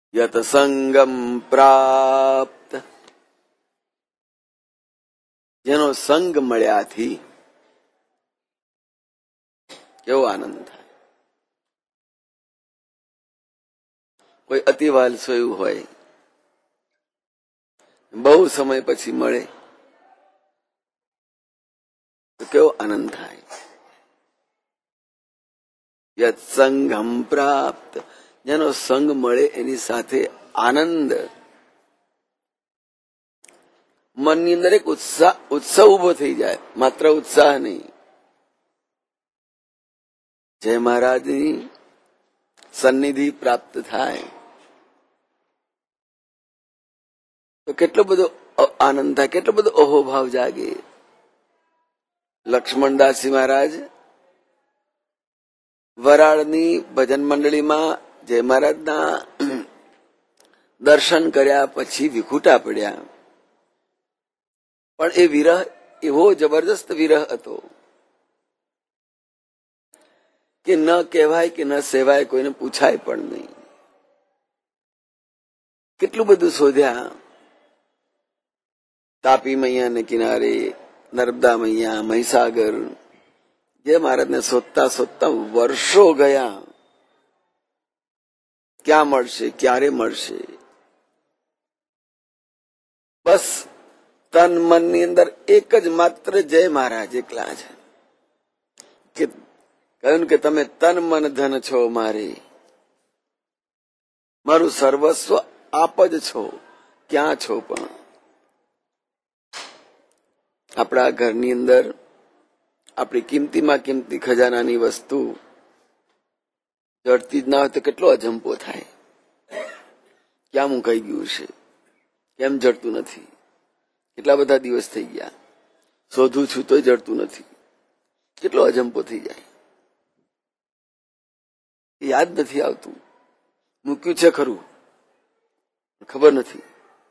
યત સંગમ પ્રાપ્ત, જેનો સંગ મળ્યાથી કેવો આનંદ થાય. કોઈ અતિ વાલસોયું હોય, બહુ સમય પછી મળે તો કેવો આનંદ થાય. યત સંગમ પ્રાપ્ત, જેનો સંગ મળે એની સાથે આનંદ. મનની અંદર એક ઉત્સાહ ઉભો થઈ જાય, માત્ર ઉત્સાહ નહીં. જય મહારાજની સન્નિધિ પ્રાપ્ત થાય તો કેટલો બધો આનંદ થાય, કેટલો બધો અહોભાવ જાગે. લક્ષ્મણદાસજી મહારાજ વરાળની ભજન મંડળીમાં જય મહારાજના દર્શન કર્યા પછી વિખૂટા પડ્યા. પણ એ વિરહ એવો જબરદસ્ત વિરહ હતો કે ન કહેવાય કે ન સેવાય, કોઈને પૂછાય પણ નહીં. કેટલું બધું શોધ્યા. તાપી મૈયાને કિનારે, નર્મદા મૈયા, મહીસાગર, જે મહારાજને શોધતા શોધતા વર્ષો ગયા. ક્યાં મળશે, ક્યારે મળશે? બસ તન મનની અંદર એક જ માત્ર જય મહારાજ એકલા છે. કે કહ્યું કે તમે તન મન ધન છો મારે, મારું સર્વસ્વ આપ જ છો. ક્યાં છો? પણ આપણા ઘરની અંદર આપણી કિંમતીમાં કિંમતી ખજાનાની વસ્તુ જડતી જ ના હોય તો કેટલો અજંપો થાય. ક્યાં મુકાઈ ગયું છે, કેમ જડતું નથી? કેટલા બધા દિવસ થઈ ગયા, શોધું છું તોય જડતું નથી. કેટલો અજંપો થઈ જાય. યાદ નથી આવતું. મૂક્યું છે ખરું, ખબર નથી.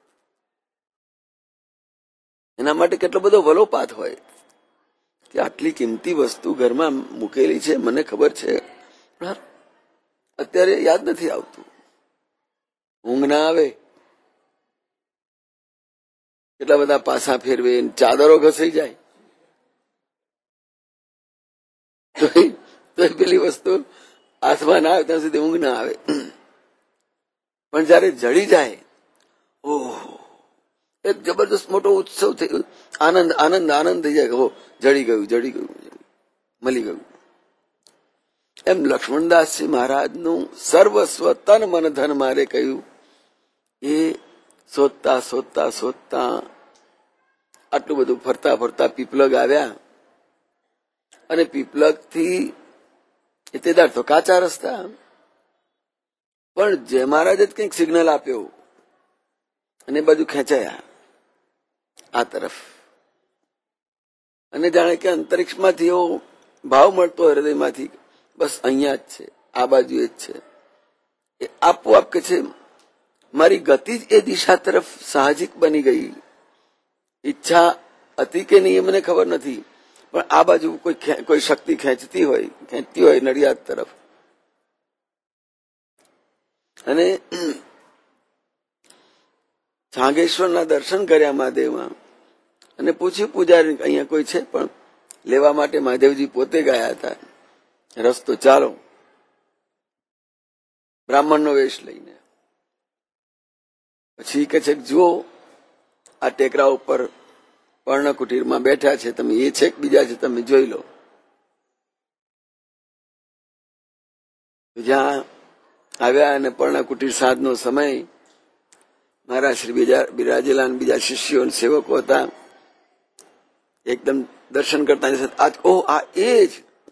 એના માટે કેટલો બધો વલોપાત હોય કે આટલી કિંમતી વસ્તુ ઘરમાં મૂકેલી છે, મને ખબર છે, પણ અત્યારે યાદ નથી આવતું. ઊંઘ ના આવે, કેટલા બધા પાસા ફેરવે, ચાદરો ઘસાઈ જાય તો પેલી વસ્તુ હાથમાં ના આવે ત્યાં સુધી ઊંઘ ના આવે. પણ જયારે જડી જાય, ઓહો, એક જબરદસ્ત મોટો ઉત્સવ થઈ, આનંદ આનંદ આનંદ થઈ જાય. જડી ગયું, જડી ગયું, મળી ગયું. એમ લક્ષ્મણદાસજી મહારાજનું સર્વસ્વ તન મન ધન મારે કહ્યું. એ શોધતા શોધતા શોધતા આટલું બધું ફરતા ફરતા પીપલગ આવ્યા. અને પીપલગ થી તે દાડ તો કાચા રસ્તા, પણ જય મહારાજે જ કંઈક સિગ્નલ આપ્યો અને બાજુ ખેંચાયા આ તરફ. અને જાણે કે અંતરિક્ષમાંથી એવો ભાવ મળતો હૃદયમાંથી, બસ અહીંયા જ છે, આ બાજુ જ છે. એ આપોઆપ કે છે મારી ગતિ જ એ દિશા તરફ સાહજિક બની ગઈ. ઈચ્છા હતી કે નહીં એ મને ખબર નથી, પણ આ બાજુ કોઈ શક્તિ ખેંચતી હોય નડિયાદ તરફ. અને છાંગેશ્વરના દર્શન કર્યા મહાદેવમાં, અને પૂછ્યું પૂજારી અહીંયા કોઈ છે, પણ લેવા માટે મહાદેવજી પોતે ગયા હતા. રસ્તો ચાલો, બ્રાહ્મણનો વેશ લઈને. પછી કે છે જુઓ, આ ટેકરા ઉપર પર્ણકુટીરમાં બેઠા છે, તમે એ છે કે બીજા છે તમે જોઈ લો. જ્યાં આવ્યા અને પર્ણકુટીર સાંજનો સમય, મારા શ્રી બિરાજેલા બીજા શિષ્યો અને સેવકો હતા. એકદમ દર્શન કરતા આજ ઓહ આ એ જ.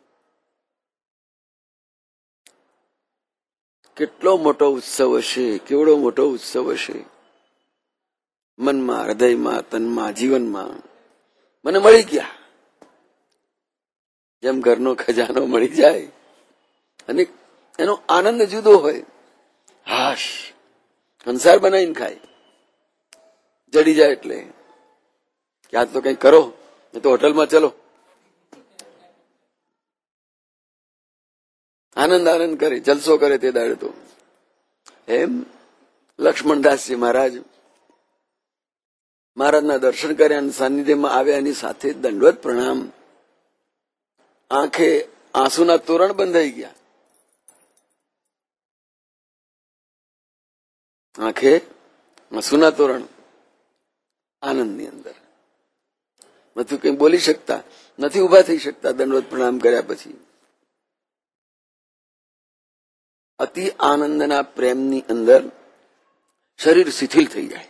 કેટલો મોટો ઉત્સવ હશે, કેવડો મોટો ઉત્સવ હશે. મનમાં, હૃદયમાં, તનમાં, જીવનમાં મને મળી ગયા. જેમ ઘરનો ખજાનો મળી જાય અને એનો આનંદ જુદો હોય. હાશ, સંસાર બનાવીને ખાય, જડી જાય એટલે કે આજ તો કઈ કરો, એ તો હોટલમાં ચલો. આનંદ આનંદ કરે, જલસો કરે તે દાડે તો. એમ લક્ષ્મણદાસજી મહારાજના દર્શન કર્યા અને સાનિધ્યમાં આવ્યા, એની સાથે દંડવત પ્રણામ. આંખે આંસુના તોરણ બંધાઈ ગયા. આંખે આંસુના તોરણ, આનંદની અંદર નથી કઈ બોલી શકતા, નથી ઉભા થઈ શકતા દંડવત પ્રણામ કર્યા પછી. અતિ આનંદના પ્રેમની અંદર શરીર શિથિલ થઈ જાય,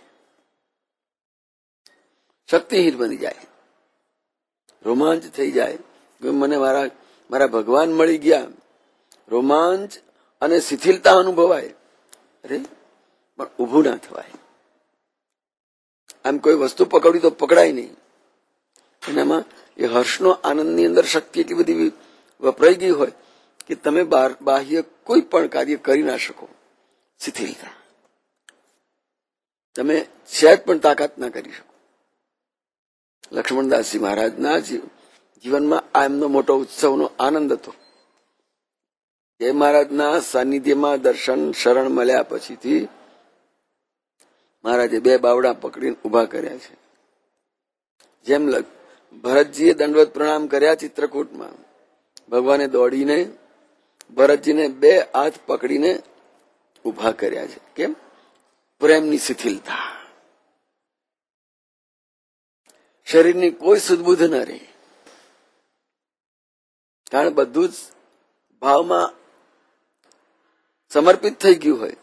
શક્તિહીન બની જાય, રોમાંચ થઈ જાય. મને મારા ભગવાન મળી ગયા, રોમાંચ અને શિથિલતા અનુભવાય. અરે પણ ઉભું ના થવાય. આમ કોઈ વસ્તુ પકડવી તો પકડાય નહીં. એનામાં એ હર્ષનો આનંદની અંદર શક્તિ એટલી બધી વપરાઈ ગઈ હોય કે તમે બાહ્ય કોઈ પણ કાર્ય કરી ના શકો. શિથિલતા, તમે સહેજ પણ તાકાત ના કરી શકો. લક્ષ્મણદાસજી મહારાજના જીવનમાં આ એમનો મોટો ઉત્સવનો આનંદ હતો. જય મહારાજના સાનિધ્યમાં દર્શન શરણ મળ્યા પછીથી મહારાજે 2 બાવડા પકડીને ઉભા કર્યા છે. જેમ ભરતજીએ દંડવત પ્રણામ કર્યા ચિત્રકૂટમાં, ભગવાને દોડીને ભરતજીને 2 હાથ પકડીને ઉભા કર્યા છે. કેમ? પ્રેમની શિથિલતા, શરીરની કોઈ સુદબુધ ન રહે. કારણ બધું જ ભાવમાં સમર્પિત થઈ ગયું હોય.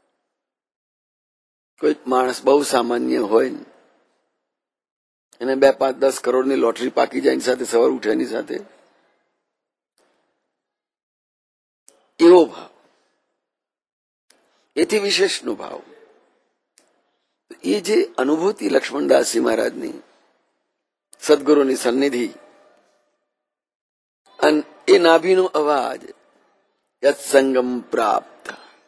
કોઈક માણસ બહુ સામાન્ય હોય, એને 2, 5, 10 કરોડની લોટરી પાકી જાય, એની સાથે સવાર ઉઠે એની સાથે એવો ભાવ, એથી વિશેષનો ભાવ. એ જે અનુભૂતિ લક્ષ્મણદાસજી મહારાજની, સદગુરુની સન્નિધિ અને એ નાભીનો અવાજ, યત્સંગમ પ્રાપ્ત.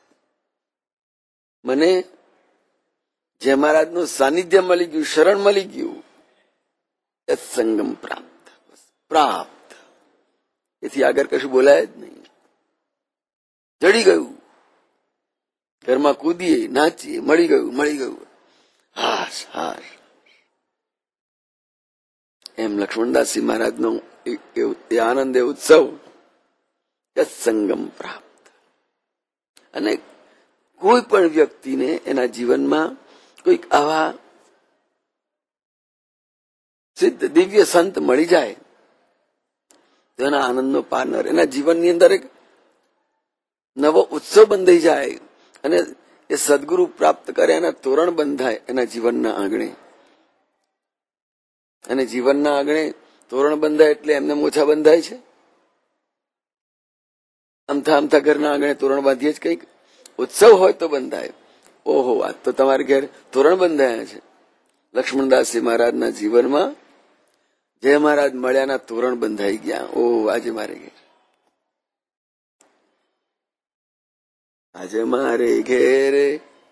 મને જે મહારાજનું સાનિધ્ય મળી ગયું, શરણ મળી ગયું, યત્સંગમ પ્રાપ્ત. પ્રાપ્ત એથી આગળ કશું બોલાય જ નહીં. જડી ગયું, ઘરમાં કૂદીએ, નાચીએ, મળી ગયું, હાશ હાશ. એમ લક્ષ્મણદાસજી મહારાજનો એ આનંદ, એ ઉત્સવ, સત્સંગમ પ્રાપ્ત. અને કોઈ પણ વ્યક્તિને એના જીવનમાં કોઈક આવા સિદ્ધ દિવ્ય સંત મળી જાય તો એના આનંદનો પાર ન રહે. એના જીવનની અંદર એક નવો ઉત્સવ બંધાઈ જાય અને એ સદગુરુ પ્રાપ્ત કરે, એના તોરણ બંધાય એના જીવનના આંગણે. અને જીવનના આંગણે તોરણ બંધાય એટલે એમને મોછા બંધાય છે? અમથા ઘરના આંગણે તોરણ બાંધીએ જ કંઈક ઉત્સવ હોય તો બંધાય. ઓહો, આજ તો તમારે ઘેર તોરણ બંધાયા છે. લક્ષ્મણદાસજી મહારાજના જીવનમાં જય મહારાજ મળ્યાના તોરણ બંધાઈ ગયા. ઓહ, આજે મારે ઘેર, આજે મારે ઘેરે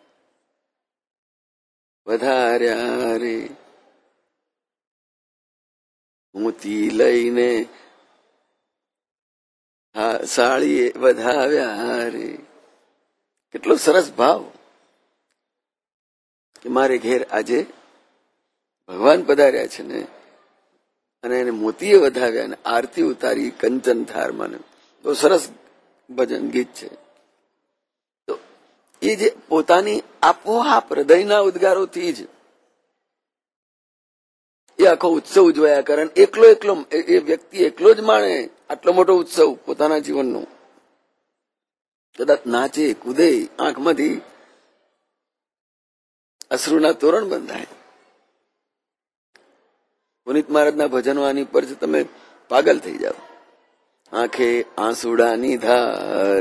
વધાર્યા રે, મોતી લઈને સાળીએ વધાવ્યા રે. કેટલો સરસ ભાવ કે મારે ઘેર આજે ભગવાન પધાર્યા છે ને, અને એને મોતીએ વધાવ્યા, ને આરતી ઉતારી કંચન થારમાં. તો સરસ ભજન ગીત છે. તો એ જે પોતાની આપોઆપ હૃદયના ઉદ્ગારોથી જ એ આખો ઉત્સવ ઉજવાયા કરે. એકલો એ વ્યક્તિ એકલો જ માણે આટલો મોટો ઉત્સવ પોતાના જીવનનો. કદાચ નાચે, કૂદે, આંખમાંથી અશ્રુના તોરણ બંધાય. પુનિત મહારાજના ભજનો આની પર તમે પાગલ થઈ જાઓ. આંખે આંસુડાની ધાર.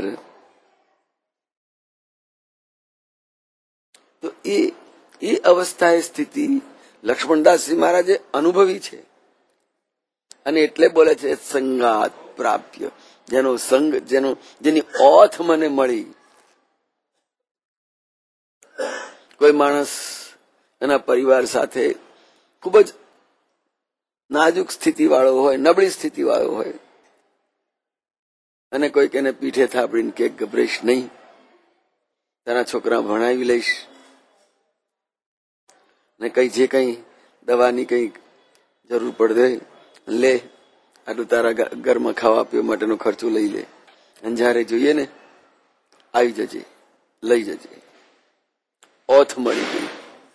તો એ અવસ્થા, એ સ્થિતિ લક્ષ્મણદાસજી મહારાજે અનુભવી છે. અને એટલે બોલે છે સંગાત પ્રાપ્ય. જેનો સંગ, જેની ઓથ મને મળી. કોઈ માણસ એના પરિવાર સાથે ખૂબ જ નાજુક સ્થિતિ વાળો હોય, નબળી સ્થિતિ વાળો હોય, અને કોઈક એને પીઠે થાપડીને કે ગભરેશ નહીં, તારા છોકરા ભણાવી લઈશ ને કઈ જે કઈ દવાની કઈ જરૂર પડે લે, આટલું તારા ઘરમાં ખાવા પીવા માટેનો ખર્ચો લઈ લે, અને જયારે જોઈએ ને આવી જજે, લઈ જજે. ઓથ મળી ગઈ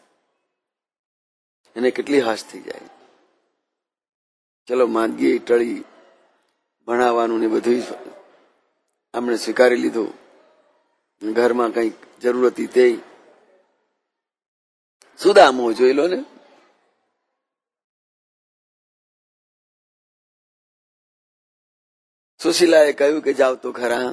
એને કેટલી હાશ થઈ જાય. ચલો માંદગી ટળી, ભણાવવાનું ને બધું આમણે સ્વીકારી લીધું, ઘરમાં કઈક જરૂર હતી તે સુદામો જોઈ લો ને. સુશીલાએ કહ્યું કે જાવ તો ખરા.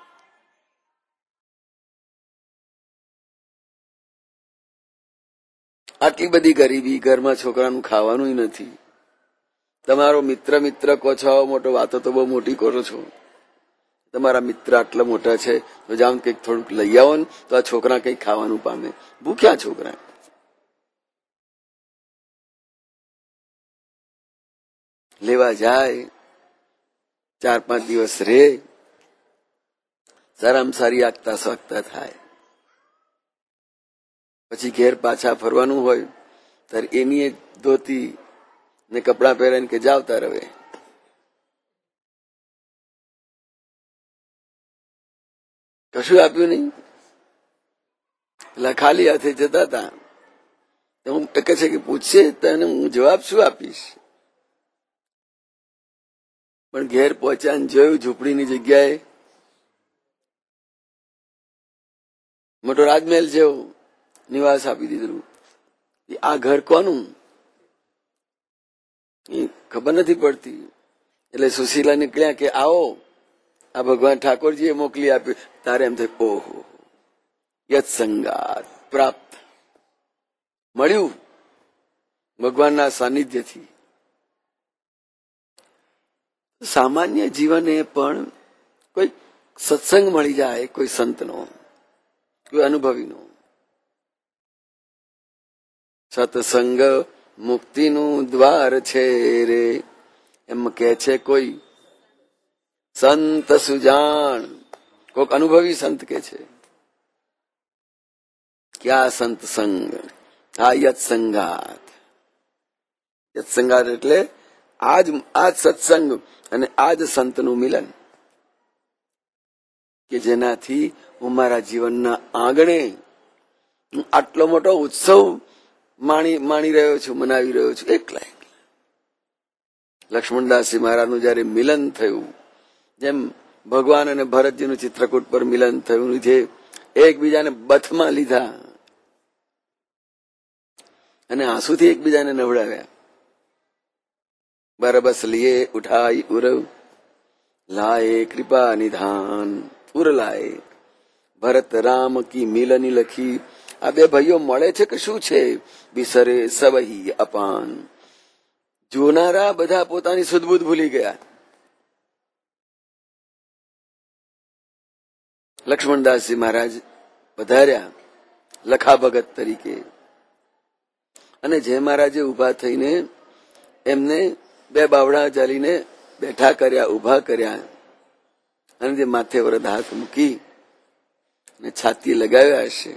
આટલી બધી ગરીબી, ઘરમાં છોકરાનું ખાવાનું નથી, તમારો મિત્ર કહો છો, મોટો વાતો તો બહુ મોટી કરો છો, તમારા મિત્ર આટલા મોટા છે તો જાઓ કંઈક થોડુંક લઈ આવો ને તો આ છોકરા કંઈક ખાવાનું પામે. ભૂખ્યા છોકરા. લેવા જાય, 4-5 દિવસ રે, સારામાં સારી આગતા સ્વાગતા થાય, પછી ઘેર પાછા ફરવાનું હોય ત્યારે એની ધોતી ને કપડા પહેરાઈને કે જાવતા રવે. કશું આપ્યું નહીં, પેલા ખાલી હાથે જતા હતા. હું કહે છે કે પૂછશે તને હું જવાબ શું આપીશ, પણ ઘેર પહોંચ્યા જોયું ઝૂંપડીની જગ્યાએ મોટો રાજમહેલ જેવો નિવાસ આપી દીધું. આ ઘર કોનું એ ખબર નથી પડતી. એટલે સુશીલા નીકળ્યા કે આવો, આ ભગવાન ઠાકોરજીએ મોકલી આપ્યું. તારે એમ થાય ઓહો યત સંગાત પ્રાપ્ત, મળ્યું ભગવાનના સાનિધ્યથી. સામાન્ય જીવને પણ કોઈ સત્સંગ મળી જાય, કોઈ સંતનો, કોઈ અનુભવીનો. સત્સંગ મુક્તિનું દ્વાર છે રે, એમ કે છે કોઈ સંત સુજાણ. કોઈક અનુભવી સંત કે છે કે આ સંત સંગ, આ યત સંગાત. યત સંગાત એટલે આજ સત્સંગ અને આજ સંતનું મિલન, કે જેનાથી હું મારા જીવનના આંગણે આટલો મોટો ઉત્સવ માણી રહ્યો છું, મનાવી રહ્યો છું એકલા. લક્ષ્મણદાસજી મહારાજનું જયારે મિલન થયું, જેમ ભગવાન અને ભરતજીનું ચિત્રકૂટ પર મિલન થયું, જે એકબીજાને બથમાં લીધા અને આંસુથી એકબીજાને નવડાવ્યા. બરબસ લીએ ઉઠાઈ ઉરવ, લાએ કૃપા નિધાન. ઉર લાએ ભરત રામ કી મિલની લખી. આ બે ભાઈઓ મળે છે કે શું છે, બિસરે સવહી અપાન. જોનારા બધા પોતાની સુધબુધ ભૂલી ગયા. લક્ષ્મણદાસજી મહારાજ પધાર્યા લખા ભગત તરીકે, અને જય મહારાજે ઉભા થઈને એમને 2 બાવડા ચાલીને બેઠા કર્યા, ઉભા કર્યા, અને જે માથે વરદ હાથ મૂકી અને છાતી લગાવ્યા હશે.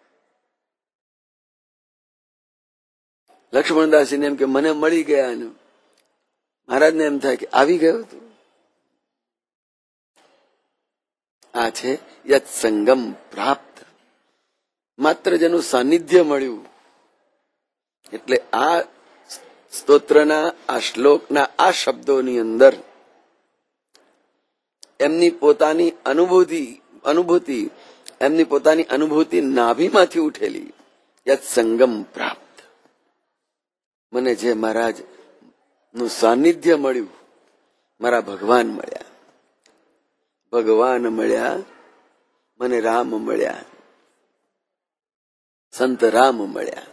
લક્ષ્મણદાસજીને એમ કે મને મળી ગયા, અને મહારાજને એમ થાય કે આવી ગયો તું. આ છે યત સંગમ પ્રાપ્ત. માત્ર જેનું સાનિધ્ય મળ્યું. એટલે આ સ્તોત્રના, આ શ્લોકના આ શબ્દોની અંદર એમની પોતાની અનુભૂતિ એમની પોતાની અનુભૂતિ નાભીમાંથી ઉઠેલી. યત સંગમ પ્રાપ્ત. મને જે મહારાજ નું સાનિધ્ય મળ્યું, મારા ભગવાન મળ્યા, ભગવાન મળ્યા, મને રામ મળ્યા, સંત રામ મળ્યા.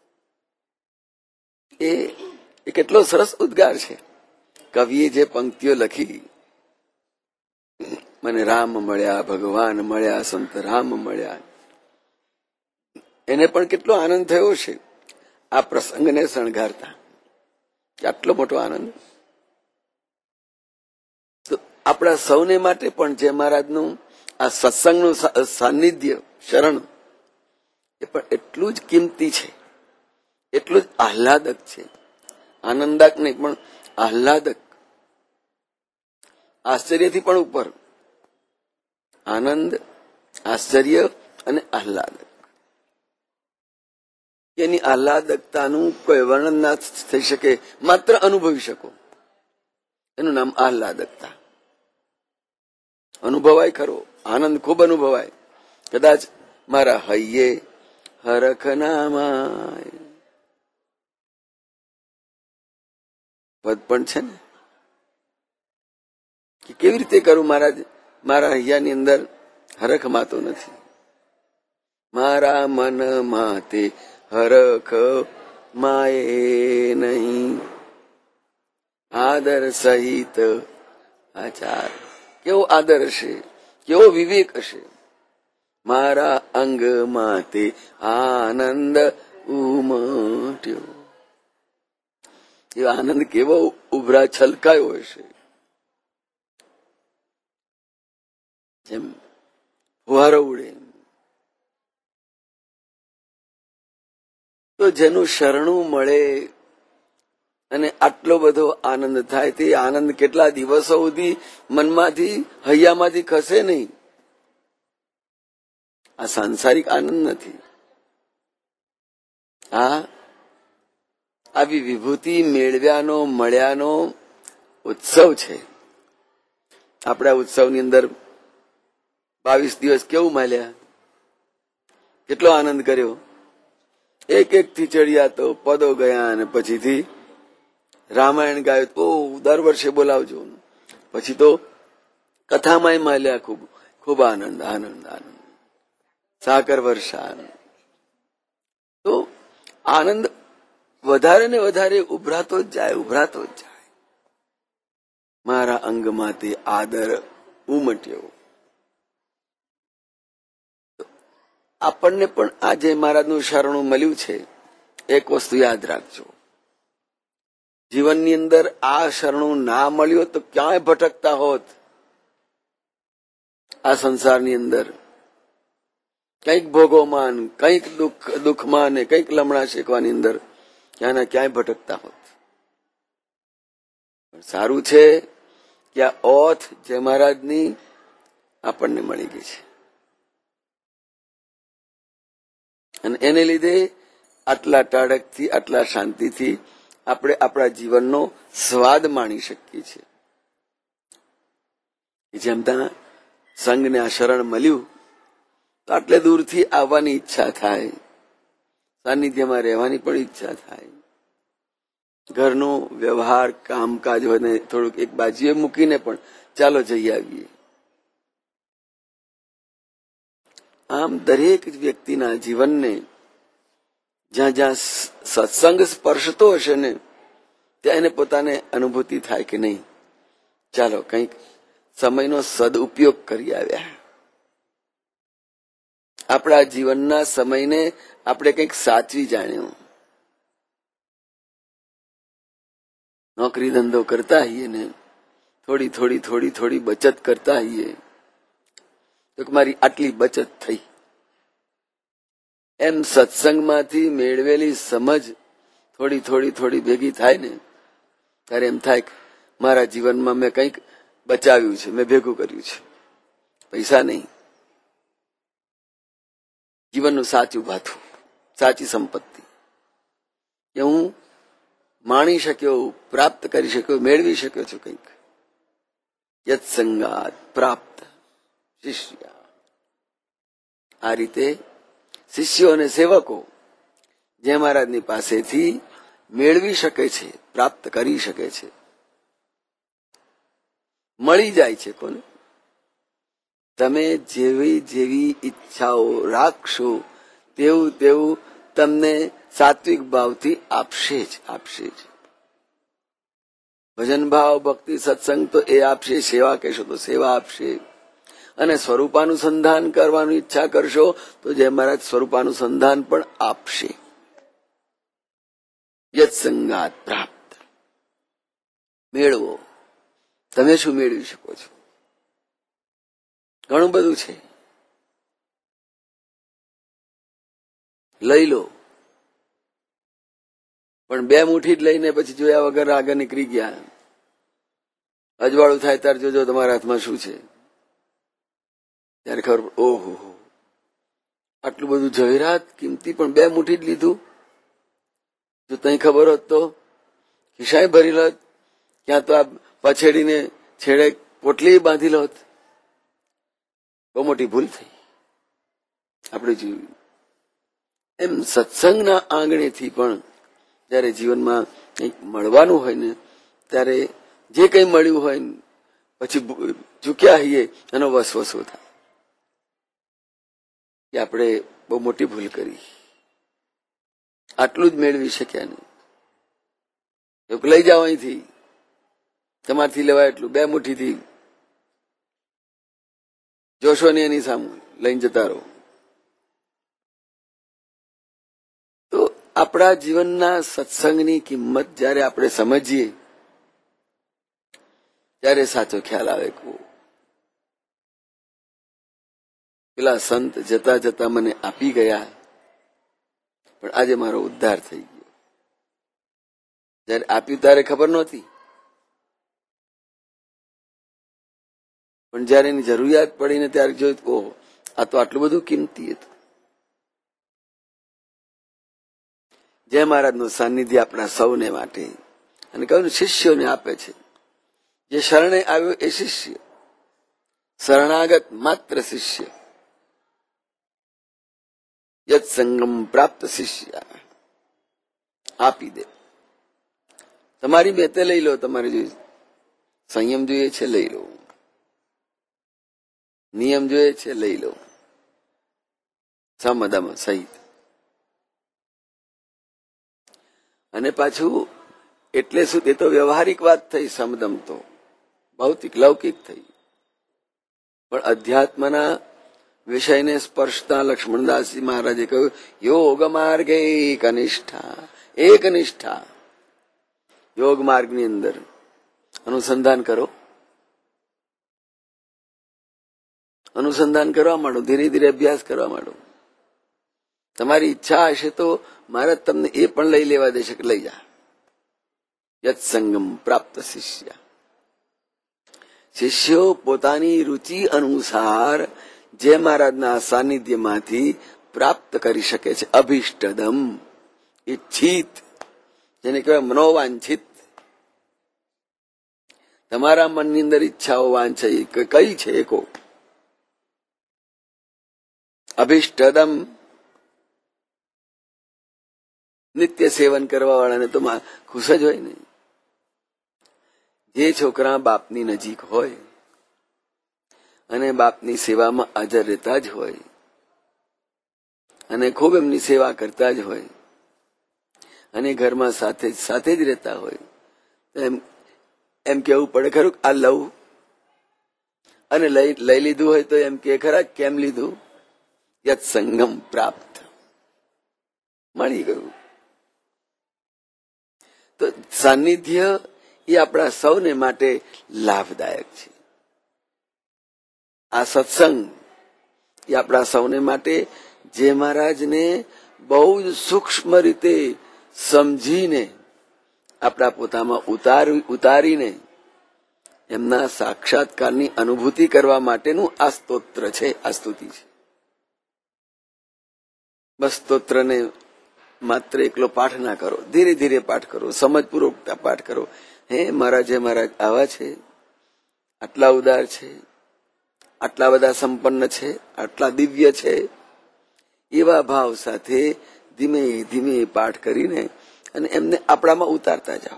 એ કેટલો સરસ ઉદ્ગાર છે. કવિએ જે પંક્તિઓ લખી, મને રામ મળ્યા, ભગવાન મળ્યા, સંત રામ મળ્યા, એને પણ કેટલો આનંદ થયો છે આ પ્રસંગને શણગારતા. આટલો મોટો આનંદ તો આપણા સૌને માટે પણ જે મહારાજનું આ સત્સંગનું સાનિધ્ય, શરણ એ પણ એટલું જ કિંમતી છે, એટલું જ આહલાદક છે. આનંદક નહીં પણ આહલાદક, આશ્ચર્યથી પણ ઉપર. આનંદ, આશ્ચર્ય અને આહલાદક. એની આહલાદકતાનું કોઈ વર્ણન ના થઈ શકે, માત્ર અનુભવી શકો. એનું નામ આહલાદકતા. અનુભવાય ખરો, આનંદ ખૂબ અનુભવાય. કદાચ મારા હૈયે હરખ ના માય પદ પણ છે ને, કે કેવી રીતે કરું મહારાજ, મારા હૈયાની અંદર હરખ માતો નથી. મારા મન માતે હરખ માયે નહીં, આદર સહિત આચાર. કેવો આદર હશે, કેવો વિવેક હશે. મારા અંગ માતે આનંદ ઉમટ્યો. એ આનંદ કેવો ઉભરા છલકાયો હશે, જેમ ફુવારો ઉડે. તો જેનું શરણું મળે અને આટલો બધો આનંદ થાય, તે આનંદ કેટલા દિવસો સુધી મનમાંથી, હૈયામાંથી ખસે નહીં. આ સાંસારિક આનંદ નથી. આવી વિભૂતિ મેળવ્યાનો, મળ્યાનો ઉત્સવ છે. આપણા ઉત્સવની અંદર 22 દિવસ કેવું માલ્યા, કેટલો આનંદ કર્યો. એક એક થી ચડ્યા તો પદો ગયા, અને પછીથી રામાયણ ગાયું. તો દર વર્ષે બોલાવજો. પછી તો કથામાંય માલ્યા. ખૂબ ખૂબ આનંદ, આનંદ, આનંદ. સાકર વર્ષા. તો આનંદ વધારે ને વધારે ઉભરાતો જ જાય, ઉભરાતો જ જાય. મારા અંગમાંથી આદર ઉમટ્યો. આપણને પણ આજે મહારાજનું શરણું મળ્યું છે. એક વસ્તુ યાદ રાખજો, જીવનની અંદર આ શરણું ના મળ્યું તો ક્યાંય ભટકતા હોત. આ સંસારની અંદર કંઈક ભોગોમાં, કંઈક દુઃખમાં ને કંઈક લમણા શેકવાની અંદર ક્યાંના ક્યાંય ભટકતા હોત. સારું છે કે આ ઓથ જે મહારાજની આપણને મળી ગઈ છે, અને એને લીધે આટલા ટાળકથી, આટલા શાંતિથી આપણે આપણા જીવનનો સ્વાદ માણી શકીએ છીએ. જેમ ત્યાં સંઘને આ શરણ મળ્યું તો આટલે દૂરથી આવવાની ઈચ્છા થાય, સાનિધ્યમાં રહેવાની પણ ઈચ્છા થાય. ઘરનો વ્યવહાર, કામકાજ હોય ને થોડુંક એક બાજુએ મૂકીને પણ ચાલો જઈ આવીએ. આમ દરેક વ્યક્તિના જીવનને જ્યાં જ્યાં સત્સંગ સ્પર્શતો હશે ને, ત્યાં એને પોતાને અનુભૂતિ થાય કે નહીં, ચાલો કંઈક સમયનો સદઉપયોગ કરી આવ્યા. આપણા જીવનના સમયને આપણે કંઈક સાચવી જાણ્યું. નોકરી ધંધો કરતા હોઈએ ને થોડી થોડી થોડી થોડી બચત કરતા હોઈએ તો મારી આટલી બચત થઈ. એમ સત્સંગમાંથી મેળવેલી સમજ થોડી થોડી થોડી ભેગી થાય ને ત્યારે એમ થાય કે મારા જીવનમાં મેં કંઈક બચાવ્યું છે, મેં ભેગું કર્યું છે. પૈસા નહીં, જીવનનું સાચું ભાથું, સાચી સંપત્તિ કે હું માણી શક્યો, પ્રાપ્ત કરી શક્યો, મેળવી શક્યો છું કંઈક. યત સંગાત પ્રાપ્ત શિષ્ય. આ રીતે શિષ્યો અને સેવકો જે મહારાજની પાસેથી મેળવી શકે છે, પ્રાપ્ત કરી શકે છે, મળી જાય છે. કોને? તમે જેવી જેવી ઈચ્છાઓ રાખશો તેવું તેવું તમને સાત્વિક ભાવથી આપશે જ, આપશે જ. ભજન ભાવ, ભક્તિ, સત્સંગ તો એ આપશે, સેવા કહેશો તો સેવા આપશે, અને સ્વરૂપાનુસંધાન કરવાની ઈચ્છા કરશો તો જય મહારાજ સ્વરૂપાનુસંધાન પણ આપશે. યત સંગાત પ્રાપ્ત. મેળવો. તમે શું મેળવી શકો છો? ઘણું બધું છે, લઈ લો. પણ 2 મુઠ્ઠી જ લઈને પછી જોયા વગર આગળ નીકળી ગયા. અજવાળું થાય ત્યારે જોજો તમારા હાથમાં શું છે. ત્યારે ખબર, ઓહો, આટલું બધું જવેરાત કિંમતી, પણ 2 મુઠ્ઠી જ લીધું. જો તઈ ખબર હોત તો ખિસ્સાએ ભરી લોત, ક્યાં તો આ પછેડીને છેડે પોટલી બાંધી લોત. બહુ મોટી ભૂલ થઈ આપણે જોયું. એમ સત્સંગના આંગણેથી પણ જયારે જીવનમાં કંઈક મળવાનું હોય ને, ત્યારે જે કંઈ મળ્યું હોય પછી ઝૂક્યા હઈએ એનો વસવસો થાય કે આપણે બહુ મોટી ભૂલ કરી, આટલું જ મેળવી શક્યા નહીં. લઈ જાઓ અહીંથી, તમારથી લેવાય એટલું, 2 મુઠ્ઠીથી જોશો ને એની સામે લઈને જતા રહો. તો આપણા જીવનના સત્સંગની કિંમત જયારે આપણે સમજીએ ત્યારે સાચો ખ્યાલ આવે. પેલા સંત જતા જતા મને આપી ગયા, પણ આજે મારો ઉદ્ધાર થઈ ગયો. જયારે આપ્યું ત્યારે ખબર નહોતી, પણ જયારે એની જરૂરિયાત પડીને ત્યારે જોયું, ઓહો, આ તો આટલું બધું કિંમતી હતું. જય મહારાજનું સાનિધ્ય આપણા સૌને માટે, અને કહ્યું શિષ્યોને આપે છે. જે શરણે આવ્યો એ શિષ્ય, શરણાગત માત્ર શિષ્ય, યત સંગમ પ્રાપ્ત શિષ્ય. આપી દે. તમારી બેતે લઈ લો, તમારે જોઈએ સંયમ જોઈએ છે લઈ લો, નિયમ જોઈએ છે લઈ લો, સમદામાં સહિત. અને પાછું એટલે શું, તે તો વ્યવહારિક વાત થઈ, સમદમ તો ભૌતિક લૌકિક થઈ. પણ અધ્યાત્મના વિષયને સ્પર્શતા લક્ષ્મણદાસજી મહારાજે કહ્યું, યોગ માર્ગે કનિષ્ઠા, એક નિષ્ઠા. યોગ માર્ગની અંદર અનુસંધાન કરો, અનુસંધાન કરવા માંડો, ધીરે ધીરે અભ્યાસ કરવા માંડો. તમારી ઈચ્છા હશે તો મહારાજ તમને એ પણ લઈ લેવા દેશે કે લઈ જા. યત સંગમ પ્રાપ્ત શિષ્ય. શિષ્યો પોતાની રુચિ અનુસાર જે મહારાજના સાનિધ્યમાંથી પ્રાપ્ત કરી શકે છે. અભિષ્ટદમ, ઈચ્છિત, જેને કહેવાય મનોવાંછિત. તમારા મનની અંદર ઈચ્છાઓ વાંછાઈ કઈ છે એકો. અભિષ્ટદમ. નિત્ય સેવન કરવા વાળાને તો ખુશ જ હોય ને. જે છોકરા બાપની નજીક હોય અને બાપની સેવામાં હાજર રહેતા જ હોય અને ખૂબ એમની સેવા કરતા જ હોય અને ઘરમાં સાથે જ રહેતા હોય, એમ કેવું પડે ખરું, આ લઉં. અને લઈ લીધું હોય તો એમ કે ખરા, કેમ લીધું? યત સંગમ પ્રાપ્ત, મળી ગયું. તો સાનિધ્ય એ આપણા સૌને માટે લાભદાયક છે. આ સત્સંગ એ આપણા સૌને માટે, જે મહારાજને બહુ જ સૂક્ષ્મ રીતે સમજીને આપણા પોતામાં ઉતારીને એમના સાક્ષાત્કારની અનુભૂતિ કરવા માટેનું આ સ્તોત્ર છે, આ સ્તુતિ છે. બસ સ્તોત્રને માત્ર એકલો પાઠ ના કરો, ધીરે ધીરે પાઠ કરો, સમજપૂર્વક પાઠ કરો. હે મહારાજ આવા છે, આટલા ઉદાર છે, આટલા બધા સંપન્ન છે, આટલા દિવ્ય છે, એવા ભાવ સાથે ધીમે ધીમે પાઠ કરીને અને એમને આપણામાં ઉતારતા જાઓ.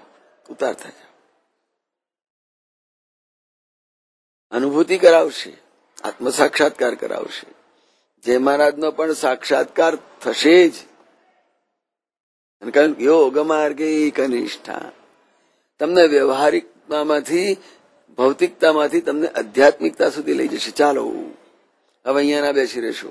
અનુભૂતિ કરાવશે, આત્મ સાક્ષાત્કાર કરાવશે. જય મહારાજનો પણ સાક્ષાત્કાર થશે જ. અને કહ્યું યોગ માર્ગે કનિષ્ઠા. તમને વ્યવહારિકતામાંથી, ભૌતિકતામાંથી તમને આધ્યાત્મિકતા સુધી લઈ જશે. ચાલો હવે અહીંયા ના બેસી રહેશો.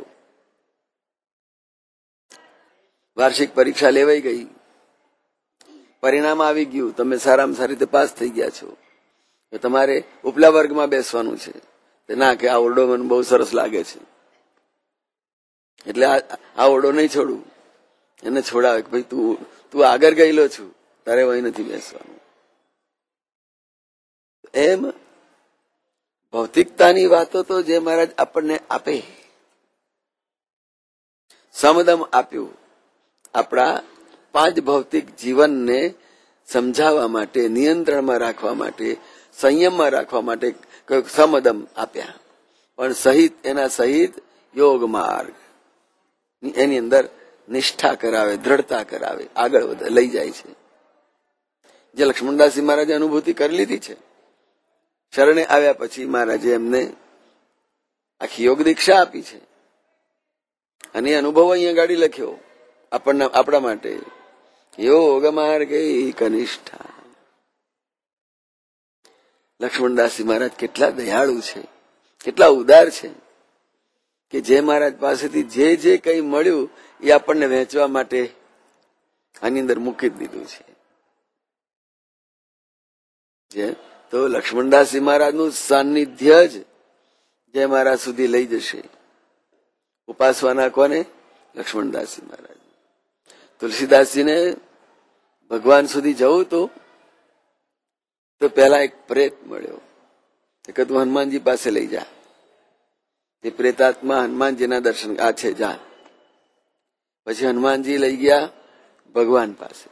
વાર્ષિક પરીક્ષા લેવાઈ ગઈ, પરિણામ આવી ગયું, તમે સારામાં સારી રીતે પાસ થઈ ગયા છો. તો તમારે ઉપલા વર્ગમાં બેસવાનું છે. ના કે આ ઓરડો મને બહુ સરસ લાગે છે એટલે આ ઓરડો નહીં છોડું, એને છોડાવે કે ભાઈ તું આગળ ગયેલો છું, તારે વહી નથી બેસવાનું. એમ ભૌતિકતાની વાતો તો જે મહારાજ આપણને આપે, સમદમ આપ્યું આપણા 5 ભૌતિક જીવનને સમજાવવા માટે, નિયંત્રણમાં રાખવા માટે, સંયમમાં રાખવા માટે કઈક સમદમ આપ્યા, પણ સહિત એના સહિત યોગ માર્ગ એની અંદર નિષ્ઠા કરાવે, દ્રઢતા કરાવે, આગળ લઈ જાય છે. જે લક્ષ્મણદાસજી મહારાજે અનુભૂતિ કરી લીધી છે, શરણે આવ્યા પછી મહારાજે એમને આખી યોગ દીક્ષા આપી છે અને એ અનુભવ અહીંયા ગાડી લખ્યો આપણા માટે. યોગ માર્ગે કનિષ્ઠા. લક્ષ્મણદાસજી મહારાજ કેટલા દયાળુ છે, કેટલા ઉદાર છે કે જે મહારાજ પાસેથી જે કંઈ મળ્યું એ આપણને વહેંચવા માટે આની અંદર મૂકી જ દીધું છે. તો લક્ષ્મણદાસજી મહારાજનું સાનિધ્ય જ જે મહારાજ સુધી લઈ જશે. ઉપાસવાના કોને? લક્ષ્મણદાસજી મહારાજ. તુલસીદાસજીને ભગવાન સુધી જવું તો પહેલા એક પ્રેત મળ્યો કે તું હનુમાનજી પાસે લઈ જા. તે પ્રેતાત્મા હનુમાનજીના દર્શન આ છે જા. પછી હનુમાનજી લઈ ગયા ભગવાન પાસે.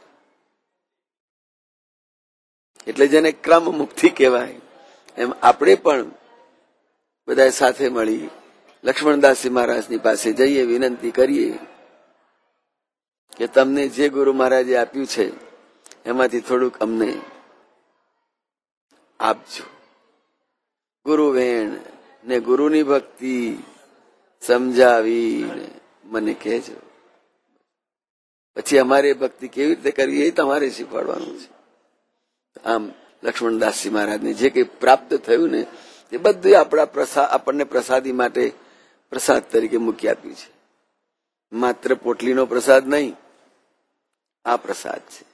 એટલે જેને ક્રમ મુક્તિ કહેવાય, એમ આપણે પણ બધા સાથે મળી લક્ષ્મણદાસજી મહારાજની પાસે જઈએ, વિનંતી કરીએ કે તમને જે ગુરુ મહારાજે આપ્યું છે એમાંથી થોડુંક અમને આપજો. ગુરુ વેણ ને ગુરુની ભક્તિ સમજાવીને મને કહેજો. પછી અમારે ભક્તિ કેવી રીતે કરવી એ તમારે શીખવાડવાનું છે. આમ લક્ષ્મણદાસજી મહારાજને જે કંઈ પ્રાપ્ત થયું ને એ બધું આપણને પ્રસાદી માટે પ્રસાદ તરીકે મૂકી આપ્યું છે. માત્ર પોટલીનો પ્રસાદ નહીં, આ પ્રસાદ છે.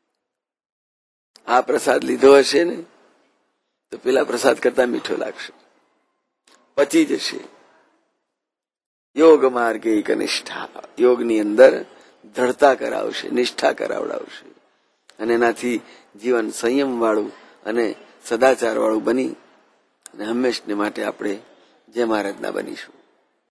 આ પ્રસાદ લીધો હશે ને તો પેલા પ્રસાદ કરતા મીઠો લાગશે, પચી જશે. યોગ માર્ગે કનિષ્ઠા. યોગની અંદર દ્રઢતા કરાવશે, નિષ્ઠા કરાવડાવશે અને એનાથી જીવન સંયમ વાળું અને સદાચાર વાળું બની અને હંમેશને માટે આપણે જય મહારાજના બનીશું.